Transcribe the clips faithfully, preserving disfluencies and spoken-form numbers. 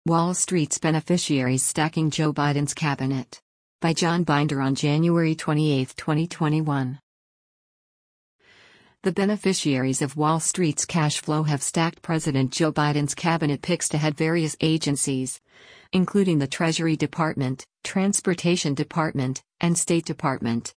Wall Street's Beneficiaries Stacking Joe Biden's Cabinet. By John Binder on January twenty-eighth, twenty twenty-one. The beneficiaries of Wall Street's cash flow have stacked President Joe Biden's cabinet picks to head various agencies, including the Treasury Department, Transportation Department, and State Department.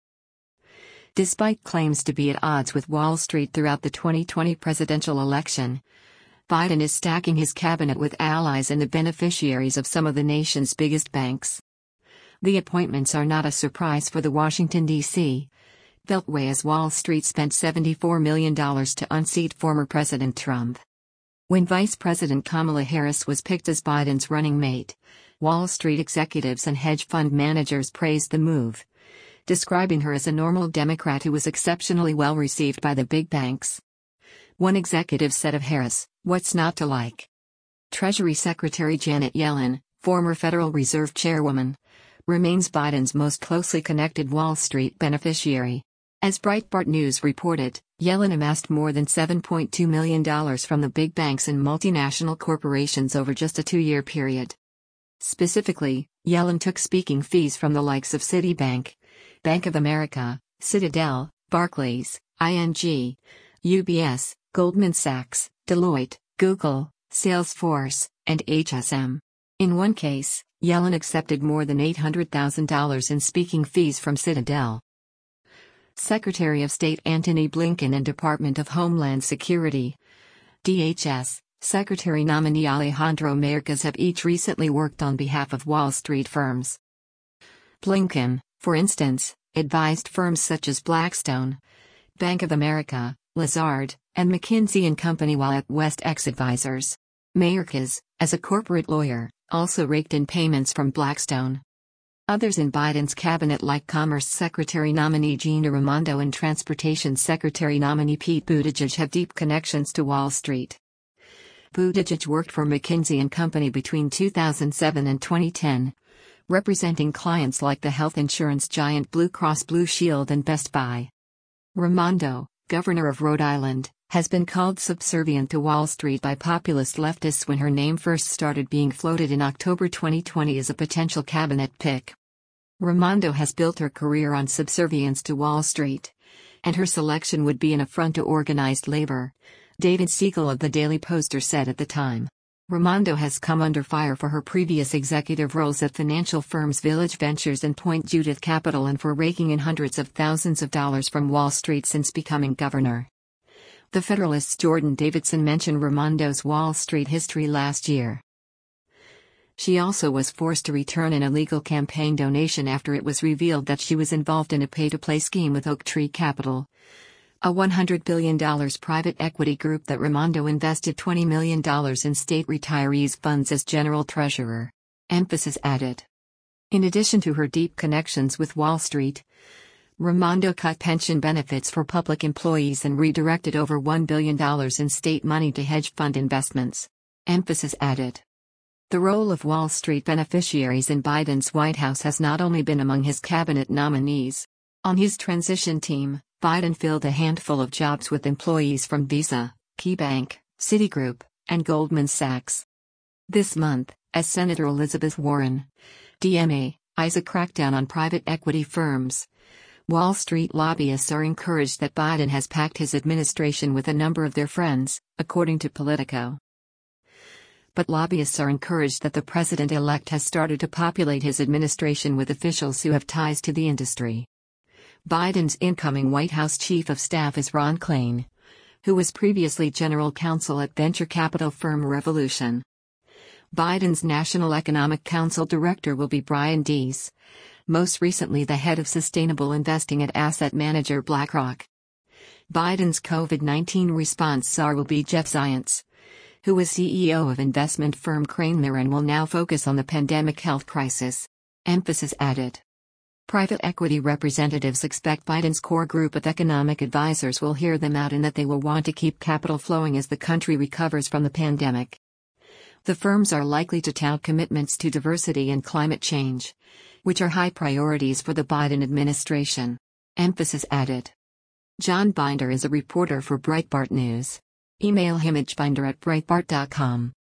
Despite claims to be at odds with Wall Street throughout the twenty twenty presidential election, Biden is stacking his cabinet with allies and the beneficiaries of some of the nation's biggest banks. The appointments are not a surprise for the Washington, D C beltway, as Wall Street spent seventy-four million dollars to unseat former President Trump. When Vice President Kamala Harris was picked as Biden's running mate, Wall Street executives and hedge fund managers praised the move, describing her as a normal Democrat who was exceptionally well received by the big banks. One executive said of Harris, "What's not to like?" Treasury Secretary Janet Yellen, former Federal Reserve Chairwoman, remains Biden's most closely connected Wall Street beneficiary. As Breitbart News reported, Yellen amassed more than seven point two million dollars from the big banks and multinational corporations over just a two-year period. Specifically, Yellen took speaking fees from the likes of Citibank, Bank of America, Citadel, Barclays, I N G, U B S, Goldman Sachs, Deloitte, Google, Salesforce, and H S M. In one case, Yellen accepted more than eight hundred thousand dollars in speaking fees from Citadel. Secretary of State Antony Blinken and Department of Homeland Security, D H S, Secretary nominee Alejandro Mayorkas have each recently worked on behalf of Wall Street firms. Blinken, for instance, advised firms such as Blackstone, Bank of America, Lazard, and McKinsey and Company while at WestEx Advisors. Mayorkas, as a corporate lawyer, also raked in payments from Blackstone. Others in Biden's cabinet, like Commerce Secretary nominee Gina Raimondo and Transportation Secretary nominee Pete Buttigieg, have deep connections to Wall Street. Buttigieg worked for McKinsey and Company between two thousand seven and twenty ten, representing clients like the health insurance giant Blue Cross Blue Shield and Best Buy. Raimondo, governor of Rhode Island, has been called subservient to Wall Street by populist leftists when her name first started being floated in October twenty twenty as a potential cabinet pick. Raimondo has built her career on subservience to Wall Street, and her selection would be an affront to organized labor, David Siegel of the Daily Poster said at the time. Raimondo has come under fire for her previous executive roles at financial firms Village Ventures and Point Judith Capital, and for raking in hundreds of thousands of dollars from Wall Street since becoming governor. The Federalist's Jordan Davidson mentioned Raimondo's Wall Street history last year. She also was forced to return an illegal campaign donation after it was revealed that she was involved in a pay-to-play scheme with Oaktree Capital, a one hundred billion dollars private equity group that Raimondo invested twenty million dollars in state retirees' funds as general treasurer. Emphasis added. In addition to her deep connections with Wall Street, Raimondo cut pension benefits for public employees and redirected over one billion dollars in state money to hedge fund investments. Emphasis added. The role of Wall Street beneficiaries in Biden's White House has not only been among his cabinet nominees. On his transition team, Biden filled a handful of jobs with employees from Visa, KeyBank, Citigroup, and Goldman Sachs. This month, as Senator Elizabeth Warren, D M A, eyes a crackdown on private equity firms, Wall Street lobbyists are encouraged that Biden has packed his administration with a number of their friends, according to Politico. But lobbyists are encouraged that the president-elect has started to populate his administration with officials who have ties to the industry. Biden's incoming White House chief of staff is Ron Klain, who was previously general counsel at venture capital firm Revolution. Biden's National Economic Council director will be Brian Deese, most recently the head of sustainable investing at asset manager BlackRock. Biden's COVID nineteen response czar will be Jeff Zients, who was C E O of investment firm Cramer and will now focus on the pandemic health crisis. Emphasis added. Private equity representatives expect Biden's core group of economic advisors will hear them out and that they will want to keep capital flowing as the country recovers from the pandemic. The firms are likely to tout commitments to diversity and climate change, which are high priorities for the Biden administration. Emphasis added. John Binder is a reporter for Breitbart News. Email him at binder at breitbart dot com.